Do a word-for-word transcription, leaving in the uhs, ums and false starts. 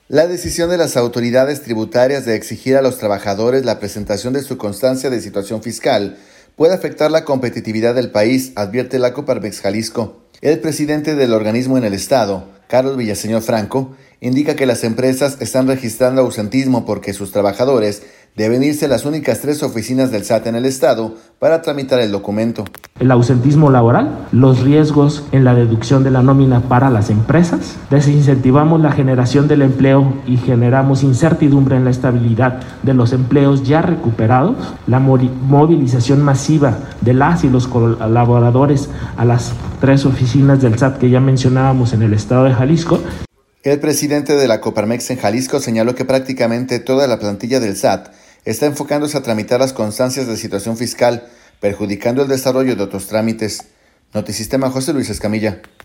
La decisión de las autoridades tributarias de exigir a los trabajadores la presentación de su constancia de situación fiscal puede afectar la competitividad del país, advierte la Coparmex Jalisco. El presidente del organismo en el estado, Carlos Villaseñor Franco, indica que las empresas están registrando ausentismo porque sus trabajadores deben irse a las únicas tres oficinas del S A T en el estado para tramitar el documento. El ausentismo laboral, los riesgos en la deducción de la nómina para las empresas, desincentivamos la generación del empleo y generamos incertidumbre en la estabilidad de los empleos ya recuperados, la movilización masiva de las y los colaboradores a las tres oficinas del S A T que ya mencionábamos en el estado de Jalisco. El presidente de la Coparmex en Jalisco señaló que prácticamente toda la plantilla del S A T está enfocándose a tramitar las constancias de situación fiscal, perjudicando el desarrollo de otros trámites. Notisistema, José Luis Escamilla.